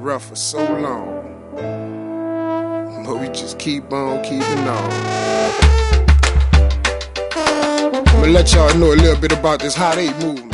rough for so long, but we just keep on keeping on. I'ma let y'all know a little bit about this Hot 8 movement.